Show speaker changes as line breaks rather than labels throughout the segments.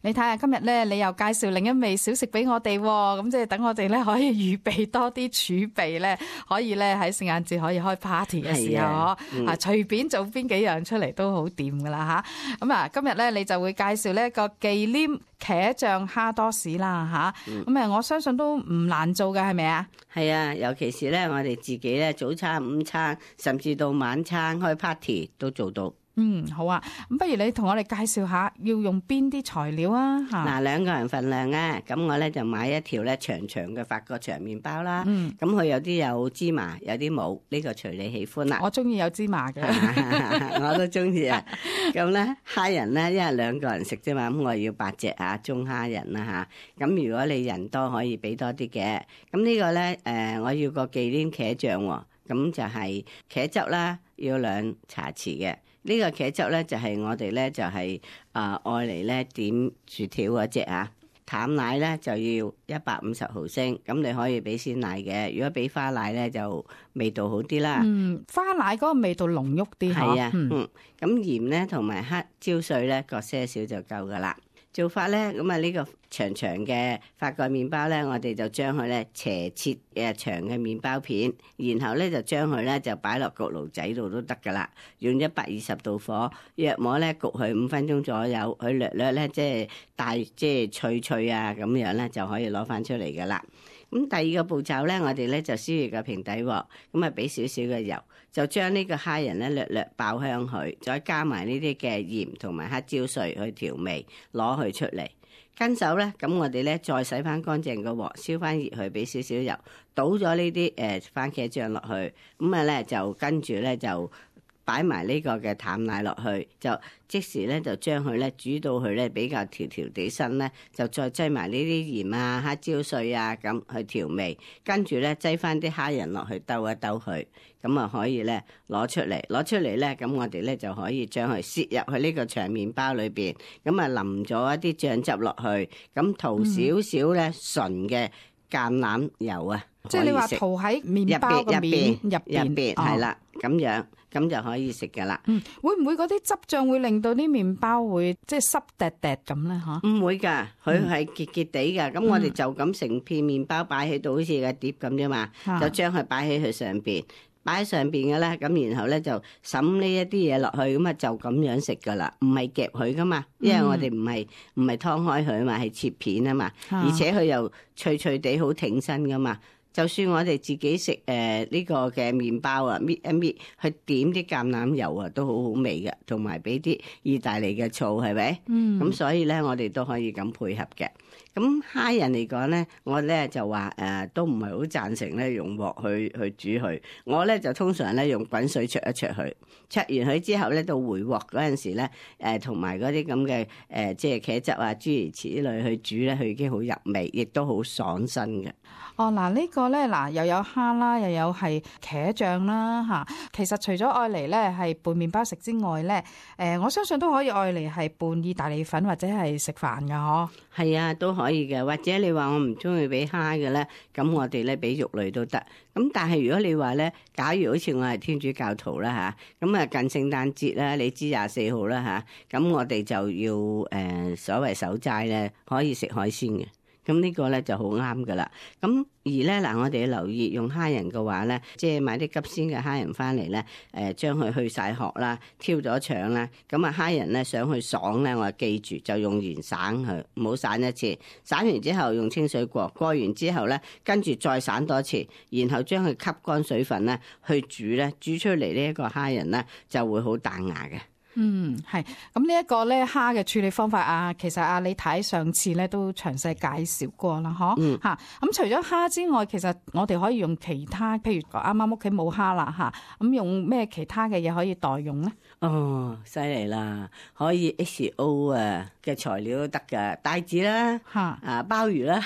你睇下今日咧，你又介紹另一味小食俾我哋，咁即係等我哋咧可以預備多啲儲備咧，可以咧喺聖誕節可以開 party 嘅時候，隨便做邊幾樣出嚟都好掂噶啦吓。咁啊，今日咧你就會介紹呢一個忌廉茄醬蝦多士啦吓。咁我相信都唔難做嘅，係咪啊？
係啊，尤其是咧我哋自己咧早餐、午餐，甚至到晚餐開 party 都做到。
好啊，咁不如你同我哋介紹下要用邊啲材料啊？
嗱，兩個人份量啊，咁我咧就買一條咧長長嘅法國長麵包啦。咁佢有啲有芝麻，有啲冇，呢個隨你喜歡啦。
我中意有芝麻嘅，
我都中意啊。咁咧蝦仁咧，因為兩個人食啫嘛，咁我要8隻啊，中蝦仁啦吓。咁如果你人多，可以俾多啲嘅。咁呢個咧，我要個忌廉茄醬喎，咁就係茄汁啦，要2茶匙嘅。呢個茄汁咧就係我哋咧就係愛嚟咧點薯條嗰隻啊。淡奶咧就要150毫升，咁你可以俾鮮奶嘅，如果俾花奶咧就味道好啲啦。
花奶嗰個味道濃郁啲。
係啊，咁鹽咧同埋黑椒碎咧各些少就夠噶啦。做法咧，咁啊呢個長長嘅法國麵包咧，我哋就將佢咧斜切嘅長嘅麵包片，然後咧就將佢咧就擺落焗爐仔度都得噶啦。用120度火，約摸咧焗佢5分鐘左右，佢略略咧即係脆脆啊咁樣咧就可以攞翻出嚟噶啦。咁第二個步驟咧，我哋咧就燒熱個平底鑊，咁啊俾少少嘅油，就將呢個蝦仁咧略略爆香佢，再加埋呢啲嘅鹽同埋黑椒碎去調味，攞佢出嚟。跟手咧，咁我哋咧再洗翻乾淨個鑊，燒翻熱佢，俾少少油，倒咗呢啲番茄醬落去，咁啊咧就跟住咧就擺埋呢個嘅淡奶落去，就即時咧就將佢咧煮到佢咧比較條條地身咧，就再擠埋呢啲鹽啊、黑椒碎啊咁去調味，跟住咧擠翻啲蝦仁落去兜一兜佢，咁啊可以咧攞出嚟咧，咁我哋咧就可以將佢攝入去呢個長麵包裏邊，咁啊淋咗一啲醬汁落去，咁塗少少咧純嘅橄欖油啊，
即係你話塗喺麵包嘅面入邊
係啦，咁樣咁就可以食噶啦。
會唔會嗰啲汁醬會令到啲麵包會即係濕滴滴咁咧？吓，唔
會噶，佢係結結地噶。咁我哋就咁成片麵包擺喺度，好似個碟咁啫嘛，就將佢擺喺佢上邊。擺喺上邊嘅咧，咁然後咧就滲呢一啲嘢落去，咁啊就咁樣食噶啦，唔係夾佢噶嘛，因為我哋唔係劏開佢啊嘛，係切片啊嘛，而且佢又脆脆地好挺身噶嘛。就算我哋自己食呢個嘅麵包啊，搣一搣去點啲橄欖油啊，都好好味嘅，同埋俾啲意大利嘅醋，係咪？咁所以咧，我哋都可以咁配合嘅。咁蝦仁嚟講咧，我咧就話都唔係好贊成咧用鑊去煮佢。我咧就通常咧用滾水焯一焯佢，焯完佢之後咧到回鑊嗰陣時咧，同埋嗰啲咁嘅即係茄汁啊諸如此類去煮咧，佢已經好入味，亦都好爽身嘅。
嗱呢個咧又有蝦啦，又有係茄醬啦嚇。其實除咗愛嚟咧係拌麵包食之外咧，我相信都可以愛嚟係拌意大利粉或者係食飯噶嗬。係
啊，都可以嘅。或者你話我唔中意俾蝦嘅咧，咁我哋咧俾肉類都得。咁但係如果你話咧，假如好似我係天主教徒啦嚇，咁啊近聖誕節啦，你知24號啦嚇，咁我哋就要所謂守齋咧，可以食海鮮嘅。咁呢個咧就好啱噶啦。咁而咧嗱，我哋要留意用蝦仁嘅話咧，即係買啲急鮮嘅蝦仁翻嚟咧，將佢去晒殼啦，挑咗腸啦。咁啊蝦仁咧想去爽咧，我記住就用鹽散佢，唔好散一次。散完之後用清水過完之後咧，跟住再散多次，然後將佢吸乾水分咧去煮咧，煮出嚟呢一個蝦仁咧就會好彈牙嘅。
係咁呢一個咧蝦嘅處理方法啊，其實你睇上次咧都詳細介紹過啦，嗬吓。咁除咗蝦之外，其實我哋可以用其他，譬如啱啱屋企冇蝦啦吓，咁用咩其他嘅嘢可以代用咧？
哦，犀利啦，可以 XO 嘅材料都得噶，帶子啦，鮑魚啦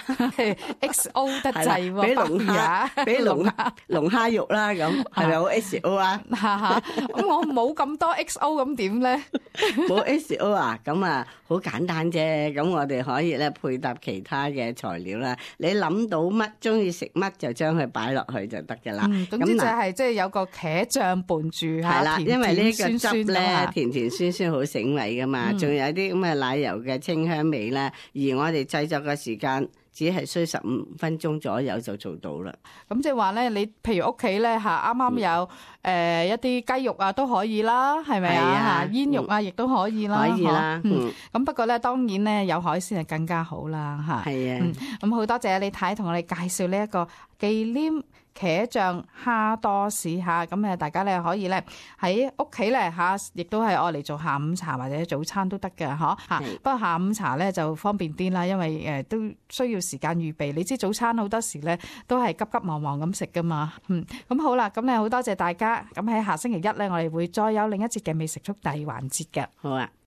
，XO 得滯喎，
俾龍蝦，俾龍蝦肉啦，咁係咪好 XO 啊？
咁我冇咁多 XO， 咁點咧？
冇 XO 啊？咁啊好簡單啫，咁我哋可以咧配搭其他嘅材料啦。你諗到乜中意食乜就將佢擺落去就得噶啦。
總之就係即係有個茄醬拌住吓，
係啦，因為呢個汁汁咧
咁
甜甜酸酸好醒胃噶嘛，仲有啲咁嘅奶油嘅清香味啦。而我哋製作嘅時間只係需15分鐘左右就做到啦。
咁即係話咧，你譬如屋企咧嚇，啱啱有一啲雞肉啊都可以啦，係咪啊？嚇，煙肉啊亦都可以啦，
可以啦。
咁不過咧，當然咧有海鮮係更加好啦，嚇。
係啊。
咁好多謝李太同我哋介紹呢一個忌廉茄醬蝦多士嚇，咁大家咧可以咧喺屋企咧嚇，亦都係愛嚟做下午茶或者早餐都得嘅嗬嚇。不過下午茶咧就方便啲啦，因為都需要時間預備。你知早餐好多時咧都係急急忙忙咁食噶嘛。咁好啦，咁咧好多謝大家。咁喺下星期一咧，我哋會再有另一節嘅美食速遞環節嘅。
好啊。